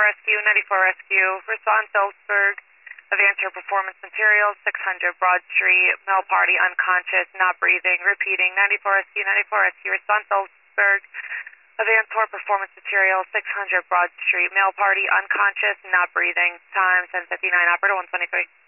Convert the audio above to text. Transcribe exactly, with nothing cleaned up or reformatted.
Rescue, ninety-four Rescue, respond Phillipsburg, Avancer Performance Materials, six hundred Broad Street, male party unconscious, not breathing, repeating, ninety-four Rescue, ninety-four Rescue, respond Phillipsburg, Avancer Performance Materials, six hundred Broad Street, male party unconscious, not breathing, time ten fifty-nine, operator one twenty-three.